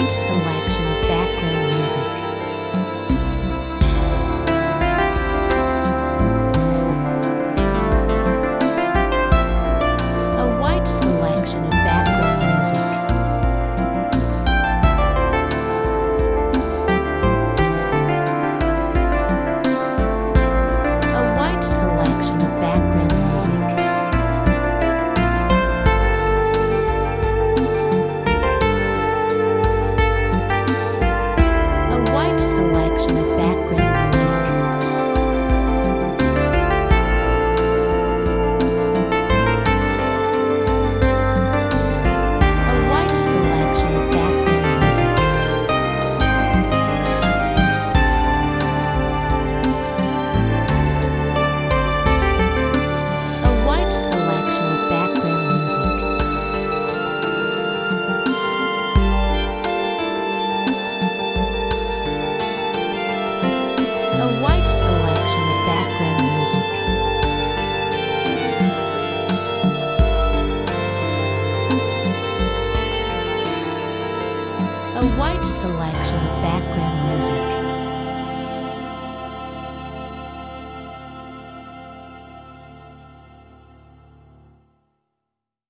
wide selection of background music. A wide selection of background music. A wide selection of background music. A wide selection of background music. A wide selection of background music. A wide selection of background music. A wide selection of background music. A wide selection of background music.